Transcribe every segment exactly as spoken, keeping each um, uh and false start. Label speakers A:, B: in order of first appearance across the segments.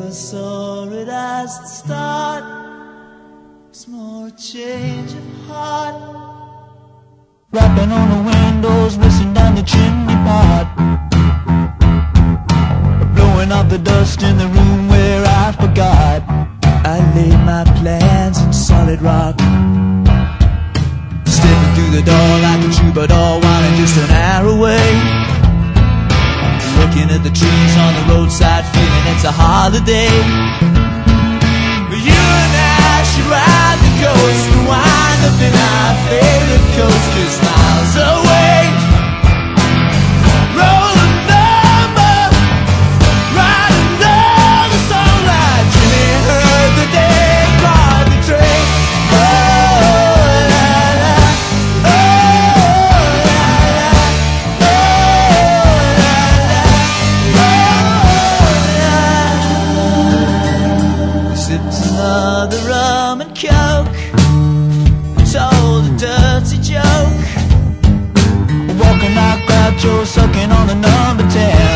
A: never saw it as the start. It's more a change of heart. Rapping on the windows, whistling down the chimney pot, blowing off the dust in the room where I forgot I laid my plans in solid rock. Stepping through the door like a troubadour, wanting just an hour away. Looking at the trees on the roadside, feeling it's a holiday. You and I should ride the coast and wind up in our favorite coast just miles away. Roll a number, ride another song like Jimmy heard the day called the train. Oh, la, la, oh, la, la, oh, la, la, oh, la. Sipped another rum and coke, told a dirty joke, walking like Groucho, sucking on the number ten,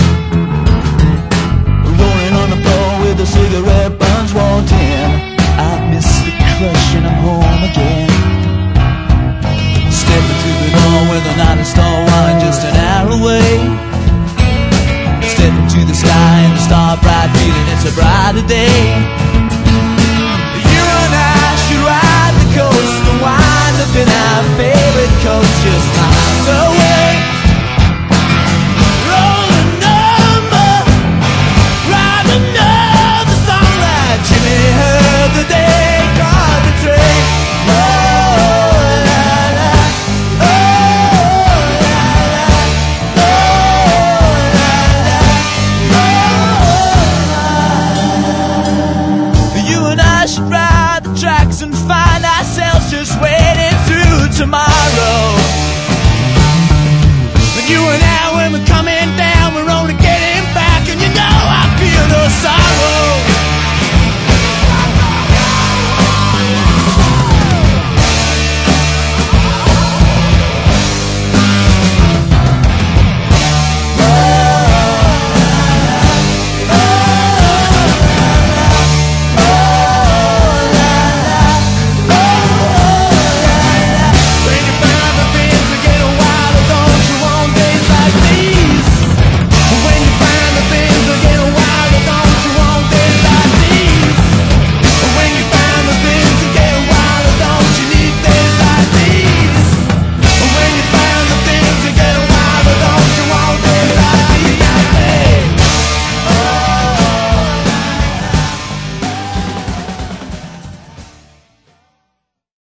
A: rolling on the floor with the cigarette buns wanting. I miss the crush and I'm home again. Stepping through the door with the night star wine just an hour away. Stepping to the sky and the star bright, feeling it's a brighter day.